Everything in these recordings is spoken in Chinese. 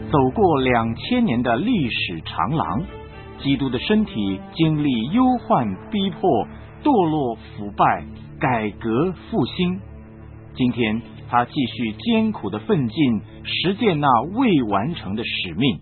走过2000年的历史长廊，基督的身体经历忧患逼迫、堕落腐败、改革复兴。今天他继续艰苦的奋进，实践那未完成的使命。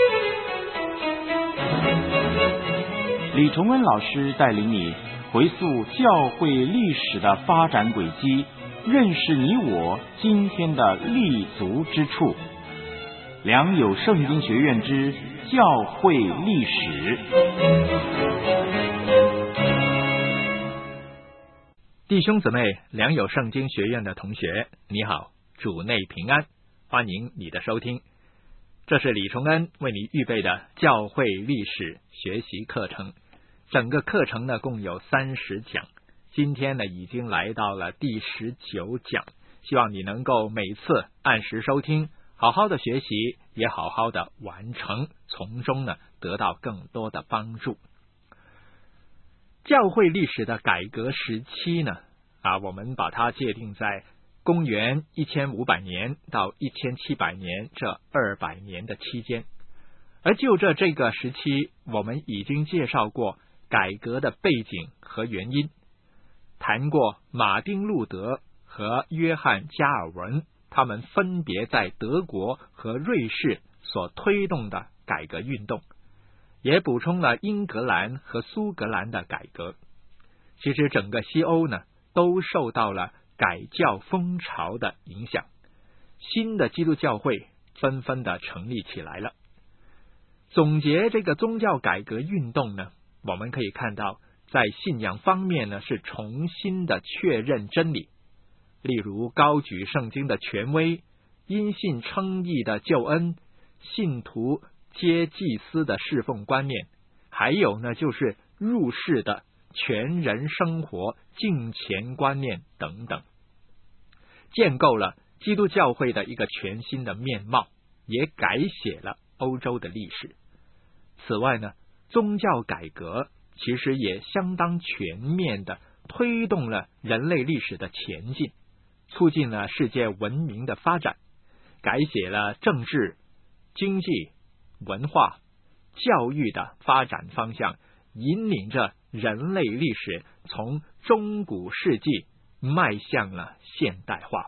李崇恩老师带领你回溯教会历史的发展轨迹，认识你我今天的立足之处。良友圣经学院之教会历史。 弟兄姊妹，良友圣经学院的同学，你好，主内平安，欢迎你的收听。这是李崇恩为你预备的教会历史学习课程，整个课程呢共有30讲，今天呢已经来到了第19讲，希望你能够每次按时收听，好好的学习，也好好的完成，从中呢得到更多的帮助。教会历史的改革时期呢，我们把它界定在公元1500年到1700年这200年的期间。而就这个时期，我们已经介绍过改革的背景和原因，谈过马丁路德和约翰加尔文他们分别在德国和瑞士所推动的改革运动，也补充了英格兰和苏格兰的改革。其实整个西欧呢都受到了改教风潮的影响，新的基督教会纷纷的成立起来了。总结这个宗教改革运动呢，我们可以看到在信仰方面呢是重新的确认真理，例如高举圣经的权威，因信称义的救恩，信徒皆祭司的侍奉观念，还有呢就是入世的全人生活敬虔观念等等，建构了基督教会的一个全新的面貌，也改写了欧洲的历史。此外呢，宗教改革其实也相当全面的推动了人类历史的前进，促进了世界文明的发展，改写了政治、经济、文化、教育的发展方向，引领着人类历史从中古世纪迈向了现代化。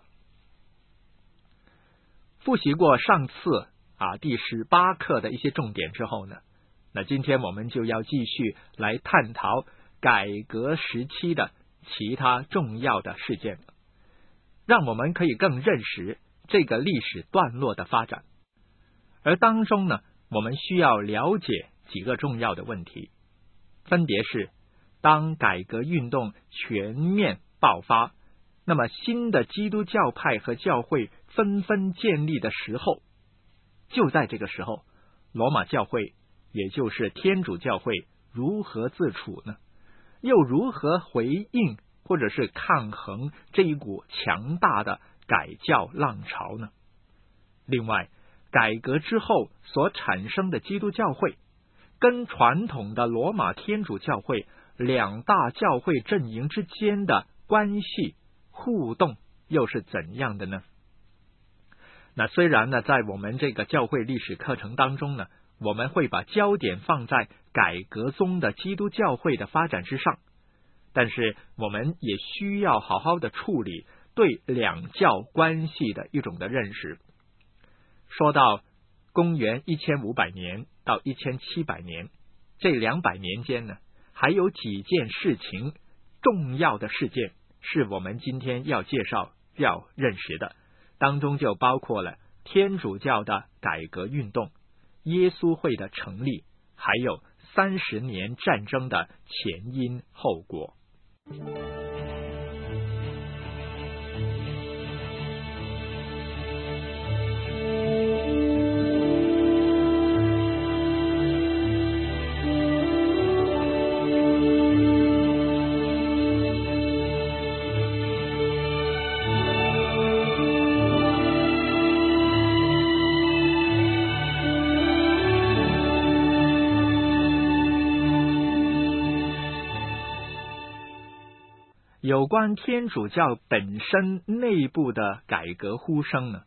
复习过上次第18课的一些重点之后呢，那今天我们就要继续来探讨改革时期的其他重要的事件，让我们可以更认识这个历史段落的发展。而当中呢，我们需要了解几个重要的问题，分别是当改革运动全面爆发，那么新的基督教派和教会纷纷建立的时候，就在这个时候，罗马教会也就是天主教会如何自处呢？又如何回应或者是抗衡这一股强大的改教浪潮呢？另外，改革之后所产生的基督教会跟传统的罗马天主教会两大教会阵营之间的关系互动又是怎样的呢？那虽然呢，在我们这个教会历史课程当中呢，我们会把焦点放在改革中的基督教会的发展之上，但是我们也需要好好的处理对两教关系的一种的认识。说到公元1500年到1700年这200年间呢，还有几件事情，重要的事件是我们今天要介绍要认识的，当中就包括了天主教的改革运动、耶稣会的成立，还有30年战争的前因后果。有关天主教本身内部的改革呼声呢，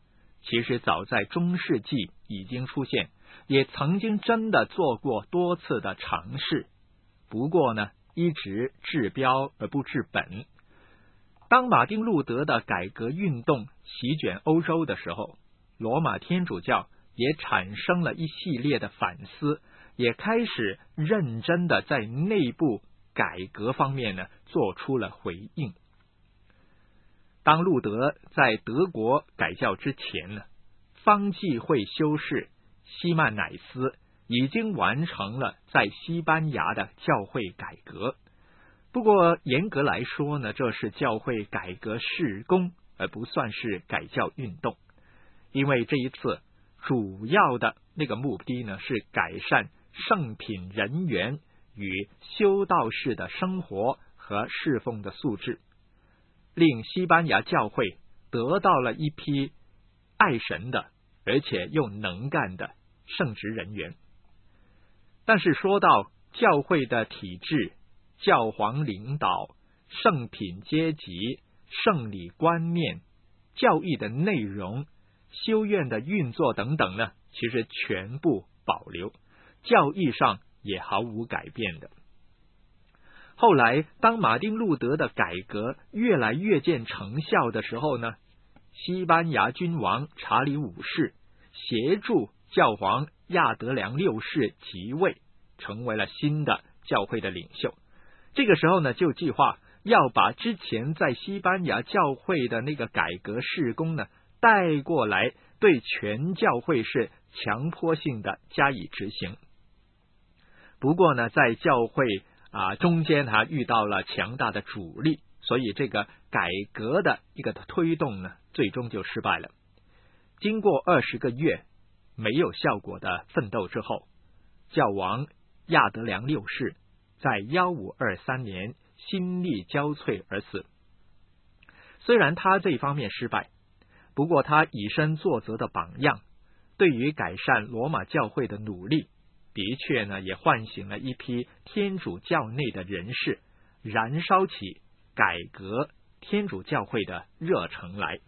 其实早在中世纪已经出现，也曾经真的做过多次的尝试，不过呢，一直治标而不治本。当马丁路德的改革运动席卷欧洲的时候，罗马天主教也产生了一系列的反思，也开始认真的在内部改革方面呢做出了回应。当路德在德国改教之前呢，方济会修士西曼乃斯已经完成了在西班牙的教会改革。不过严格来说呢，这是教会改革事工，而不算是改教运动。因为这一次主要的那个目的呢，是改善圣品人员与修道士的生活和侍奉的素质，令西班牙教会得到了一批爱神的而且又能干的圣职人员。但是说到教会的体制、教皇领导、圣品阶级、圣礼观念、教义的内容、修院的运作等等呢，其实全部保留，教义上也毫无改变的。后来当马丁路德的改革越来越见成效的时候呢，西班牙君王查理五世协助教皇亚德良六世即位，成为了新的教会的领袖。这个时候呢，就计划要把之前在西班牙教会的那个改革事工呢带过来，对全教会是强迫性的加以执行。不过呢，在教会中间遇到了强大的阻力，所以这个改革的一个推动呢，最终就失败了。经过20个月没有效果的奋斗之后，教王亚德良六世在1523年心力交瘁而死。虽然他这方面失败，不过他以身作则的榜样，对于改善罗马教会的努力，的确呢也唤醒了一批天主教内的人士，燃烧起改革天主教会的热忱来。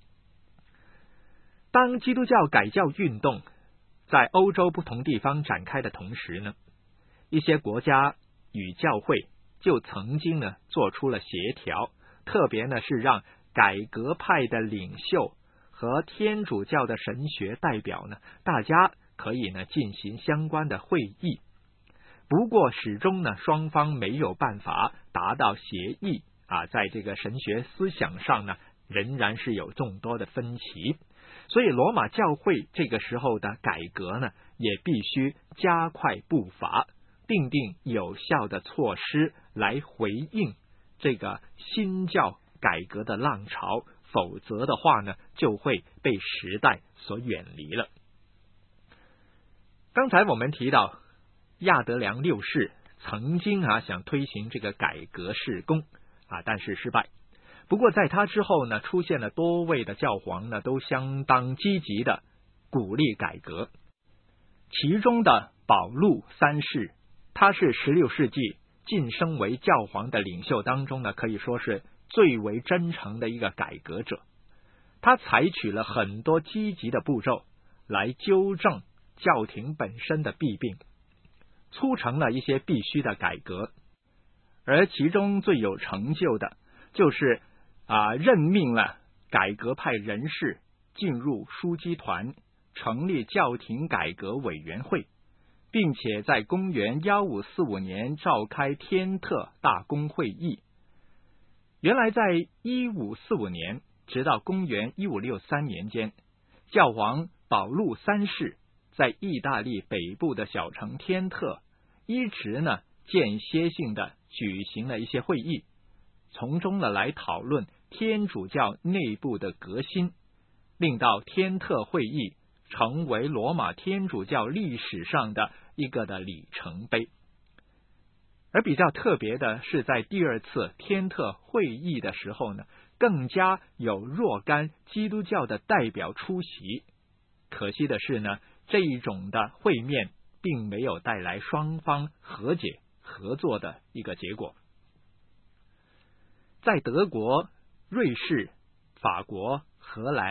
当基督教改教运动在欧洲不同地方展开的同时呢，一些国家与教会就曾经呢做出了协调，特别呢是让改革派的领袖和天主教的神学代表呢，大家可以呢进行相关的会议。不过始终呢双方没有办法达到协议在这个神学思想上呢仍然是有众多的分歧。所以罗马教会这个时候的改革呢，也必须加快步伐，订定有效的措施来回应这个新教改革的浪潮，否则的话呢，就会被时代所远离了。刚才我们提到亚德良六世曾经想推行这个改革事工但是失败。不过在他之后呢，出现了多位的教皇呢，都相当积极的鼓励改革。其中的保禄三世，他是16世纪晋升为教皇的领袖当中呢，可以说是最为真诚的一个改革者。他采取了很多积极的步骤来纠正教廷本身的弊病，促成了一些必须的改革。而其中最有成就的就是任命了改革派人士进入枢机团，成立教廷改革委员会，并且在公元1545年召开天特大公会议。原来在1545年直到公元1563年间，教皇保禄三世在意大利北部的小城天特一直呢间歇性的举行了一些会议，从中呢来讨论天主教内部的革新，令到天特会议成为罗马天主教历史上的一个的里程碑。而比较特别的是，在第二次天特会议的时候呢，更加有若干基督教的代表出席。可惜的是呢，这一种的会面并没有带来双方和解合作的一个结果。在德国、瑞士、法国、荷兰、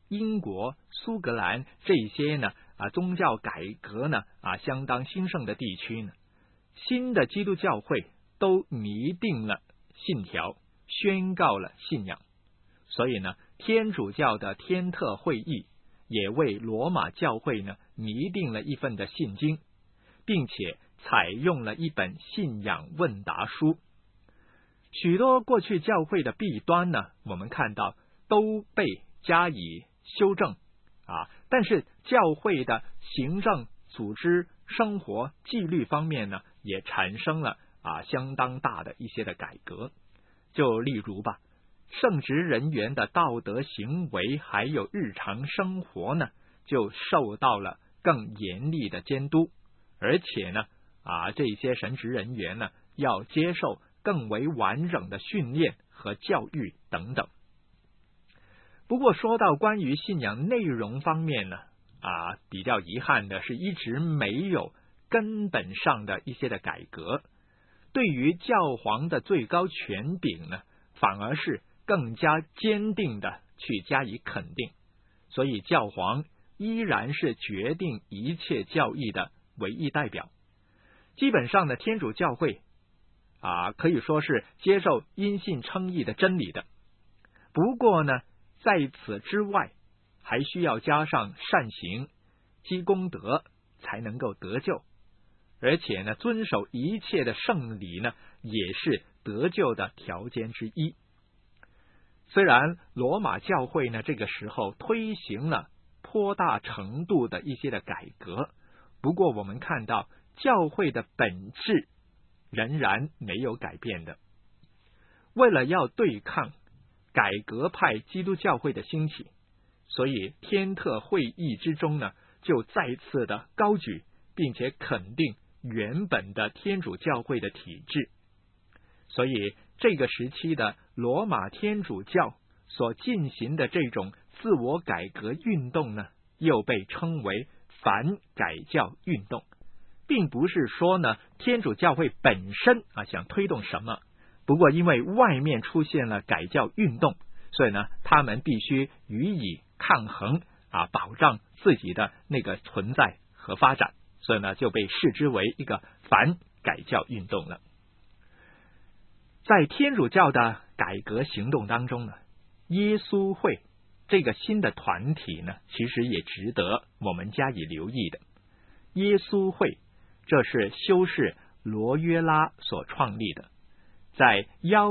英国、苏格兰这些呢宗教改革呢相当兴盛的地区呢，新的基督教会都拟定了信条，宣告了信仰。所以呢，天主教的天特会议也为罗马教会呢拟定了一份的信经，并且采用了一本信仰问答书。许多过去教会的弊端呢，我们看到都被加以修正但是教会的行政、组织、生活、纪律方面呢，也产生了相当大的一些的改革。就例如吧，圣职人员的道德行为还有日常生活呢，就受到了更严厉的监督，而且呢这些神职人员呢要接受更为完整的训练和教育等等。不过说到关于信仰内容方面呢比较遗憾的是一直没有根本上的一些的改革，对于教皇的最高权柄呢，反而是更加坚定的去加以肯定，所以教皇依然是决定一切教义的唯一代表。基本上呢，天主教会可以说是接受因信称义的真理的。不过呢，在此之外，还需要加上善行、积功德，才能够得救。而且呢，遵守一切的圣礼呢，也是得救的条件之一。虽然罗马教会呢，这个时候推行了颇大程度的一些的改革，不过我们看到教会的本质仍然没有改变的。为了要对抗改革派基督教会的兴起，所以天特会议之中呢，就再次的高举并且肯定原本的天主教会的体制。所以这个时期的罗马天主教所进行的这种自我改革运动呢，又被称为反改教运动。并不是说呢天主教会本身想推动什么，不过因为外面出现了改教运动，所以呢他们必须予以抗衡保障自己的那个存在和发展，所以呢就被视之为一个反改教运动了。在天主教的改革行动当中呢，耶稣会这个新的团体呢，其实也值得我们加以留意的。耶稣会这是修士罗约拉所创立的，在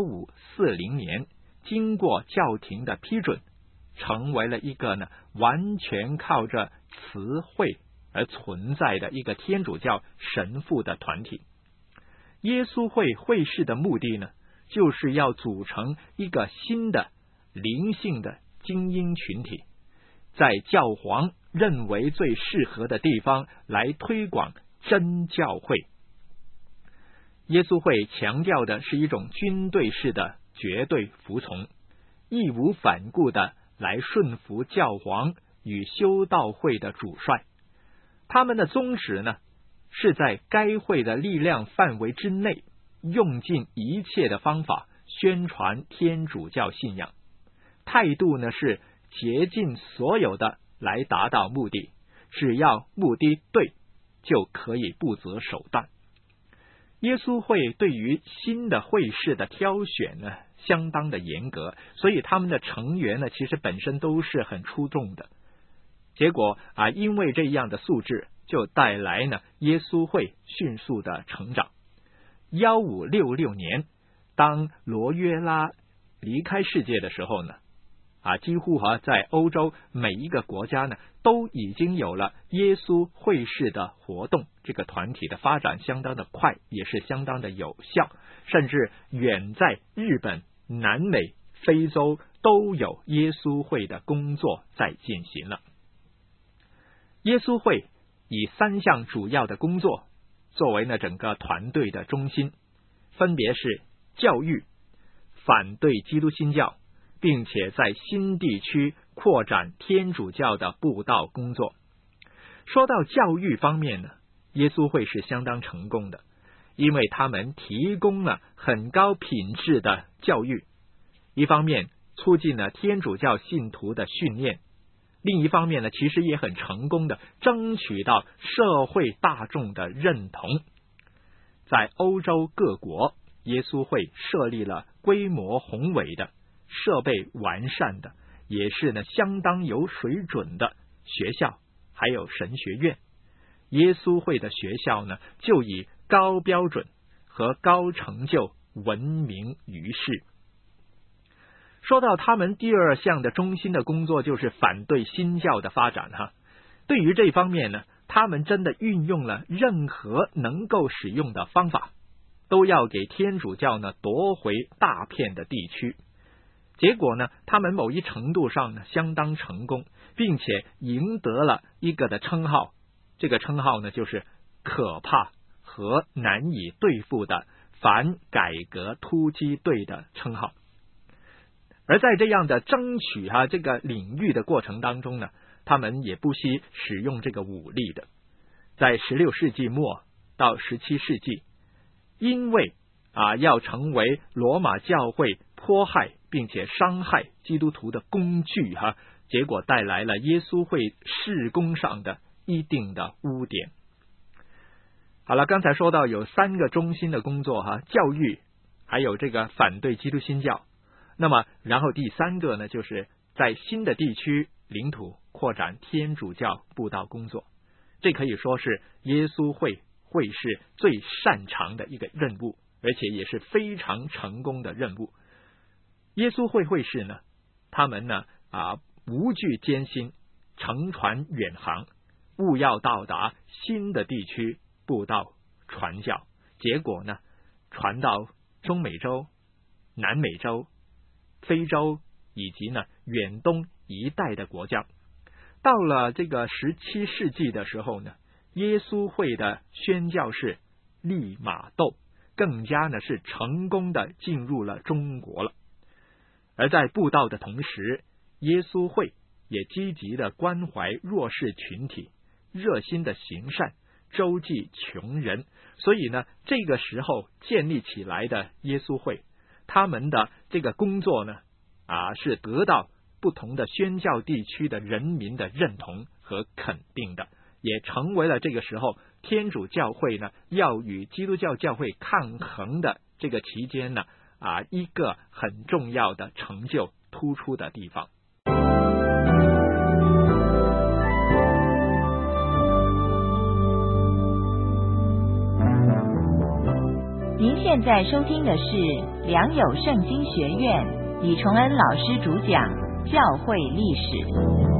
1540年经过教廷的批准，成为了一个呢完全靠着词汇而存在的一个天主教神父的团体。耶稣会会士的目的呢，就是要组成一个新的灵性的精英群体，在教皇认为最适合的地方来推广真教会。耶稣会强调的是一种军队式的绝对服从，义无反顾的来顺服教皇与修道会的主帅。他们的宗旨呢，是在该会的力量范围之内，用尽一切的方法宣传天主教信仰，态度呢是竭尽所有的来达到目的，只要目的对，就可以不择手段。耶稣会对于新的会士的挑选呢，相当的严格，所以他们的成员呢，其实本身都是很出众的。结果因为这样的素质，就带来呢耶稣会迅速的成长。1566年，当罗约拉离开世界的时候呢，几乎在欧洲每一个国家呢，都已经有了耶稣会士的活动。这个团体的发展相当的快，也是相当的有效，甚至远在日本、南美、非洲都有耶稣会的工作在进行了。耶稣会以3项主要的工作作为呢整个团队的中心，分别是教育、反对基督新教，并且在新地区扩展天主教的布道工作。说到教育方面呢，耶稣会是相当成功的，因为他们提供了很高品质的教育，一方面促进了天主教信徒的训练， 另一方面呢，其实也很成功的争取到社会大众的认同。在欧洲各国，耶稣会设立了规模宏伟的、设备完善的，也是呢相当有水准的学校，还有神学院。耶稣会的学校呢，就以高标准和高成就闻名于世。说到他们第二项的中心的工作，就是反对新教的发展哈。对于这方面呢，他们真的运用了任何能够使用的方法，都要给天主教呢夺回大片的地区。结果呢，他们某一程度上呢相当成功，并且赢得了一个的称号。这个称号呢，就是可怕和难以对付的反改革突击队的称号。而在这样的争取这个领域的过程当中呢，他们也不惜使用这个武力的。在16世纪末到17世纪，因为要成为罗马教会迫害并且伤害基督徒的工具结果带来了耶稣会事工上的一定的污点。好了，刚才说到有3个中心的工作教育，还有这个反对基督新教。那么然后第3个呢，就是在新的地区领土扩展天主教布道工作。这可以说是耶稣会士最擅长的一个任务，而且也是非常成功的任务。耶稣会士呢，他们呢无惧艰辛，乘船远航，务要到达新的地区布道传教。结果呢，传到中美洲、南美洲、非洲以及呢远东一带的国家。到了这个17世纪的时候呢，耶稣会的宣教士利玛窦更加呢是成功的进入了中国了。而在布道的同时，耶稣会也积极的关怀弱势群体，热心的行善，周济穷人。所以呢，这个时候建立起来的耶稣会，他们的这个工作呢是得到不同的宣教地区的人民的认同和肯定的，也成为了这个时候天主教会呢要与基督教教会抗衡的这个期间呢一个很重要的成就突出的地方。 您现在收听的是良友圣经学院李崇恩老师主讲教会历史。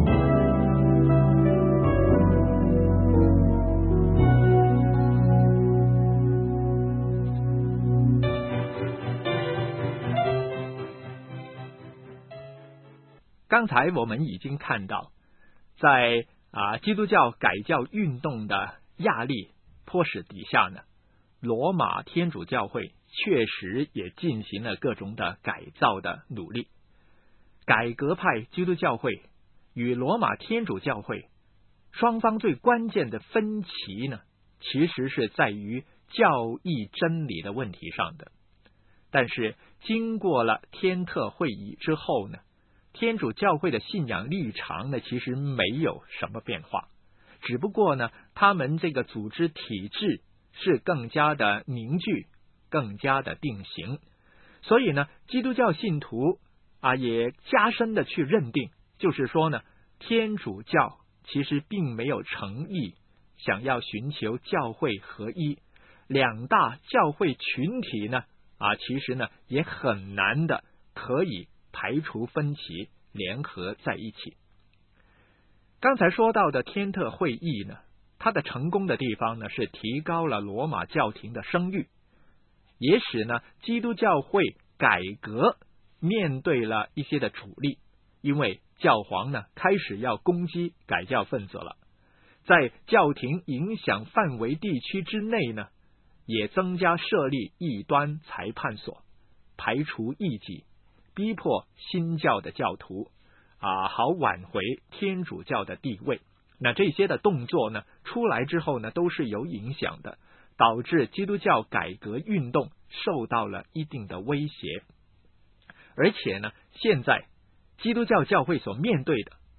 刚才我们已经看到，在基督教改教运动的压力迫使底下呢，罗马天主教会确实也进行了各种的改造的努力。改革派基督教会与罗马天主教会双方最关键的分歧呢，其实是在于教义真理的问题上的。但是经过了天特会议之后呢，天主教会的信仰立场呢，其实没有什么变化，只不过呢，他们这个组织体制是更加的凝聚，更加的定型。所以呢，基督教信徒也加深的去认定，就是说呢，天主教其实并没有诚意想要寻求教会合一，两大教会群体呢其实呢也很难的可以排除分歧，联合在一起。刚才说到的天特会议呢，它的成功的地方呢是提高了罗马教廷的声誉，也使呢基督教会改革面对了一些的阻力，因为教皇呢开始要攻击改教分子了。在教廷影响范围地区之内呢，也增加设立异端裁判所，排除异己，逼迫新教的教徒好挽回天主教的地位。那这些的动作呢出来之后呢，都是有影响的，导致基督教改革运动受到了一定的威胁。而且呢，现在基督教教会所面对的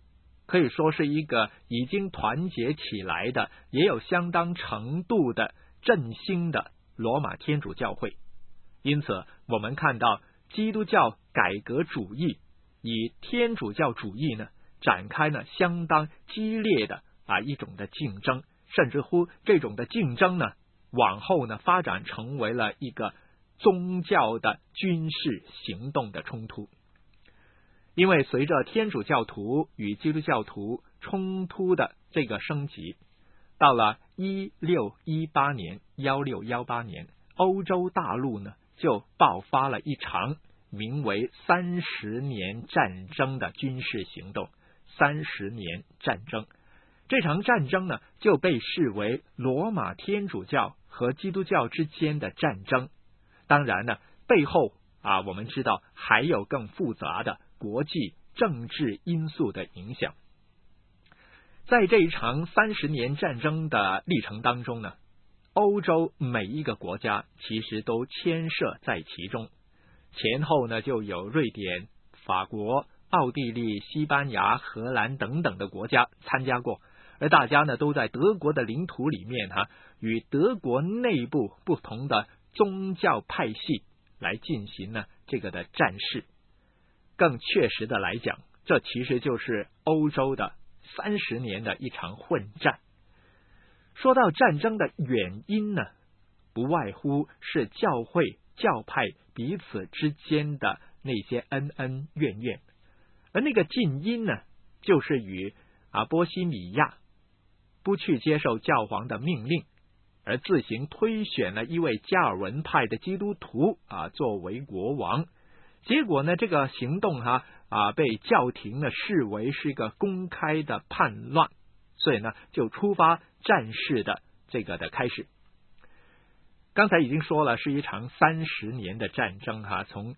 可以说是一个已经团结起来的，也有相当程度的振兴的罗马天主教会。因此我们看到基督教改革主义以天主教主义呢展开了相当激烈的一种的竞争，甚至乎这种的竞争呢往后呢发展成为了一个宗教的军事行动的冲突。因为随着天主教徒与基督教徒冲突的这个升级，到了1618年，欧洲大陆呢就爆发了一场名为30年战争的军事行动。30年战争，这场战争呢就被视为罗马天主教和基督教之间的战争。当然呢，背后我们知道还有更复杂的国际政治因素的影响。在这一场30年战争的历程当中呢，欧洲每一个国家其实都牵涉在其中，前后呢就有瑞典、法国、奥地利、西班牙、荷兰等等的国家参加过，而大家呢都在德国的领土里面与德国内部不同的宗教派系来进行呢这个的战事。更确实的来讲，这其实就是欧洲的30年的一场混战。说到战争的原因呢，不外乎是教会教派彼此之间的那些恩恩怨怨，而那个近因呢，就是与波西米亚不去接受教皇的命令，而自行推选了一位加尔文派的基督徒作为国王。结果呢，这个行动被教廷呢视为是一个公开的叛乱，所以呢就触发战事的这个的开始。刚才已经说了，是一场30年的战争从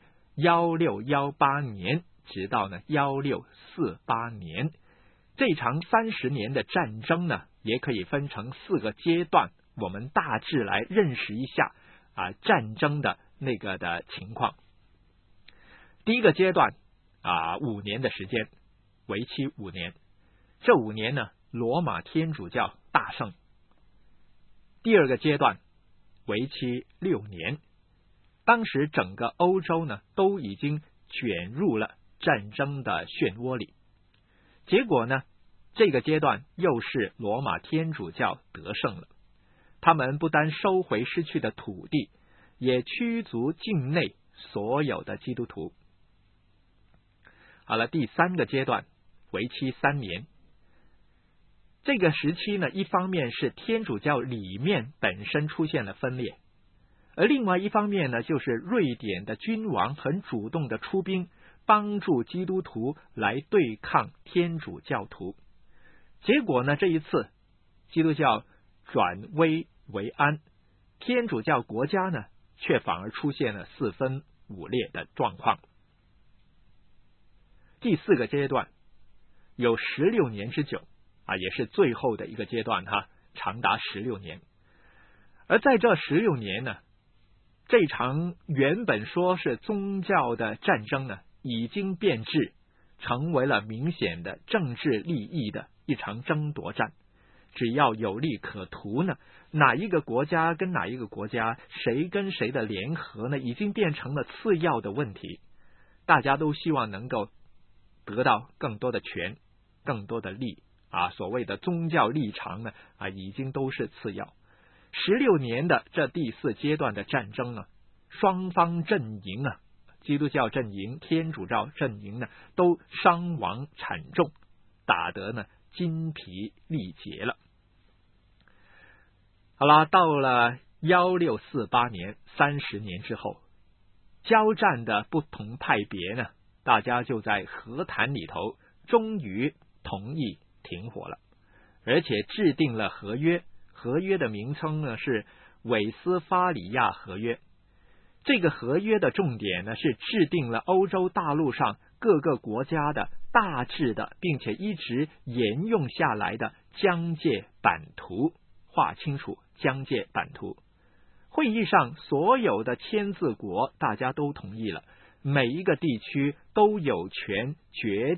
1618年直到呢1648年。这场30年的战争呢也可以分成4个阶段，我们大致来认识一下战争的那个的情况。第一个阶段5年的时间，为期5年。这5年呢，罗马天主教大胜。第二个阶段为期6年，当时整个欧洲呢都已经卷入了战争的漩涡里。结果呢，这个阶段又是罗马天主教得胜了，他们不单收回失去的土地，也驱逐境内所有的基督徒。好了，第3个阶段为期3年。这个时期呢，一方面是天主教里面本身出现了分裂，而另外一方面呢，就是瑞典的君王很主动的出兵，帮助基督徒来对抗天主教徒。结果呢，这一次基督教转危为安，天主教国家呢却反而出现了4分5裂的状况。第4个阶段有16年之久也是最后的一个阶段长达16年。而在这16年呢，这场原本说是宗教的战争呢，已经变质，成为了明显的政治利益的一场争夺战。只要有利可图呢，哪一个国家跟哪一个国家，谁跟谁的联合呢，已经变成了次要的问题。大家都希望能够得到更多的权，更多的利所谓的宗教立场呢已经都是次要。16年的这第4阶段的战争呢，双方阵营基督教阵营、天主教阵营呢都伤亡惨重，打得呢筋疲力竭了。好了，到了1648年30年之后，交战的不同派别呢，大家就在和谈里头终于同意停火了，而且制定了合约。合约的名称呢是韦斯法里亚合约。这个合约的重点呢是制定了欧洲大陆上各个国家的大致的并且一直沿用下来的疆界版图，画清楚疆界版图。会议上所有的签字国大家都同意了，每一个地区都有权决定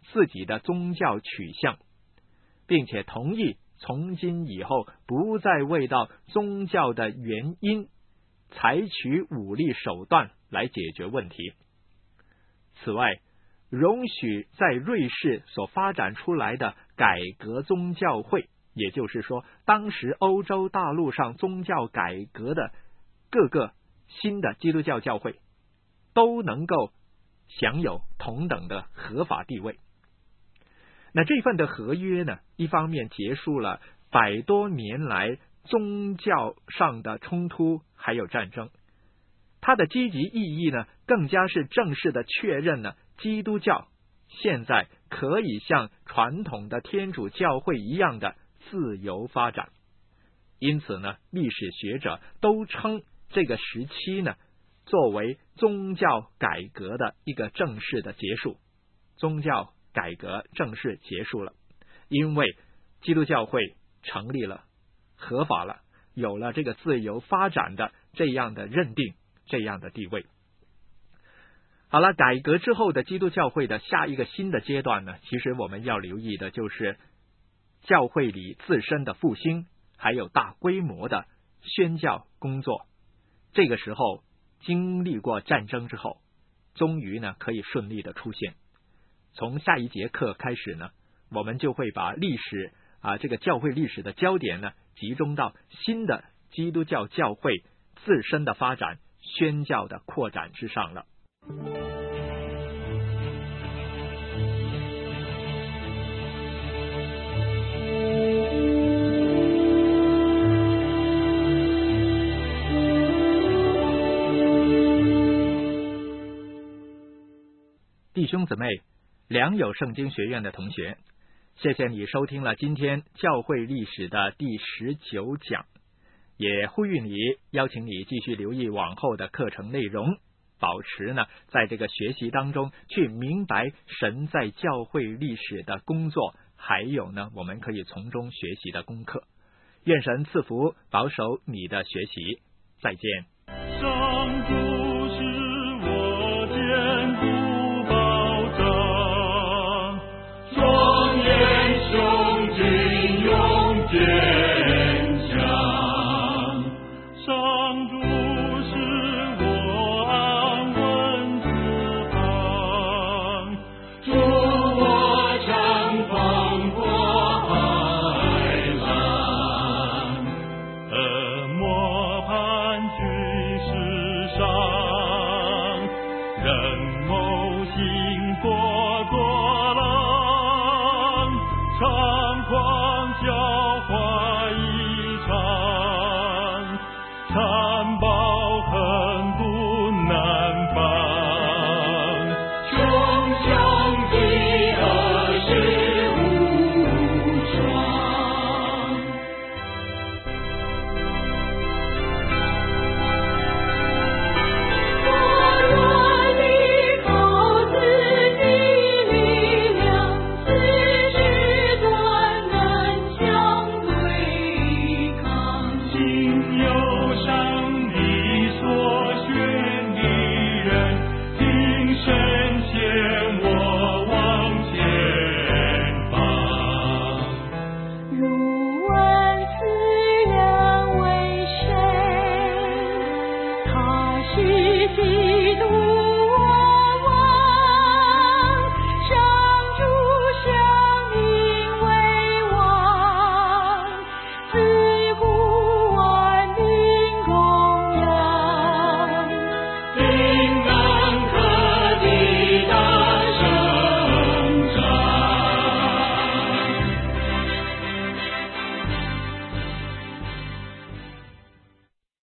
自己的宗教取向，并且同意从今以后不再为到宗教的原因采取武力手段来解决问题。此外，容许在瑞士所发展出来的改革宗教会，也就是说当时欧洲大陆上宗教改革的各个新的基督教教会都能够享有同等的合法地位。那这份的合约呢，一方面结束了100多年来宗教上的冲突还有战争，它的积极意义呢，更加是正式的确认了基督教现在可以像传统的天主教会一样的自由发展。因此呢，历史学者都称这个时期呢作为宗教改革的一个正式的结束。宗教改革正式结束了，因为基督教会成立了，合法了，有了这个自由发展的这样的认定，这样的地位。好了，改革之后的基督教会的下一个新的阶段呢，其实我们要留意的就是教会里自身的复兴，还有大规模的宣教工作。这个时候经历过战争之后，终于呢可以顺利的出现。从下一节课开始呢，我们就会把历史这个教会历史的焦点呢集中到新的基督教教会自身的发展、宣教的扩展之上了。弟兄姊妹，良友圣经学院的同学，谢谢你收听了今天教会历史的第19讲，也呼吁你，邀请你继续留意往后的课程内容，保持呢在这个学习当中去明白神在教会历史的工作，还有呢我们可以从中学习的功课。愿神赐福保守你的学习，再见。